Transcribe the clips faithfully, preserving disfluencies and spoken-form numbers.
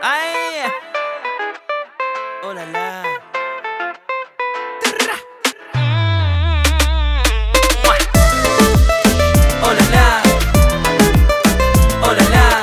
Ay, oh la la. Oh la la. Oh la la.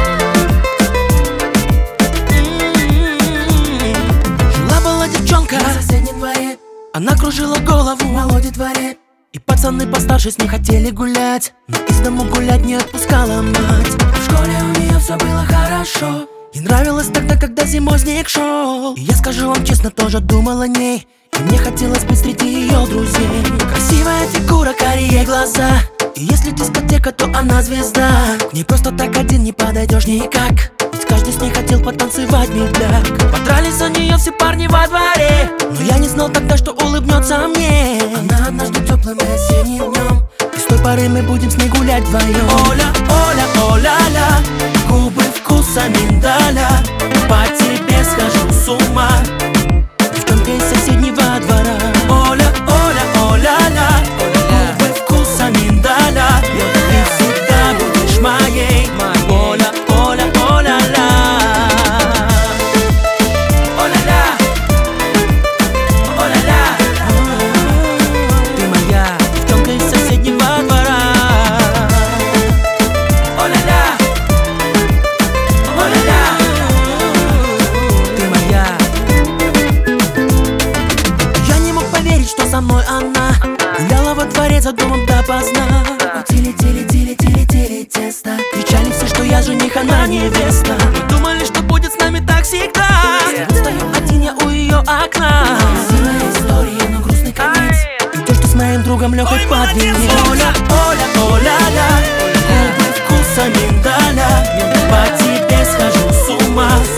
Жила-была девчонка на соседнем дворе, она кружила голову в молоде дворе. И пацаны постарше с ней хотели гулять, но из дому гулять не отпускала мать. В школе у нее все было хорошо. Ей нравилось тогда, когда зимой снег шел. И я, скажу вам честно, тоже думал о ней. И мне хотелось быть среди ее друзей. Красивая фигура, карие глаза. И если дискотека, то она звезда. К ней просто так один не подойдешь никак, ведь каждый с ней хотел потанцевать медляк. Подрались за нее все парни во дворе, но я не знал тогда, что улыбнется мне. Она однажды теплым и осенним днем, и с той поры мы будем с ней гулять вдвоем. Оля, Оля, Оля-ля, губы вкуса миндаля, по тебе схожу с ума, девчонка из соседнего двора. Оля, Оля, Оля-ля, губы вкуса миндаля, ты всегда будешь моей. Оля, Оля, Оля-ля. Оля-ля, Оля-ля, ты моя девчонка из соседнего двора. Оля-ля, Оля-ля, ты моя. Я не мог поверить, что со мной она гуляла во дворе за домом допоздна. Тили-тили-тили-тили-тили тесто. Кричали все, что я жених, она невеста. Мы думали, что будет с нами так всегда. Стою один я у ее окна. Красивая история, но грустный конец. И то, что с моим другом Лехой под венец. Оля, Оля, Оля-ля, губы вкуса миндаля, по тебе схожу с ума.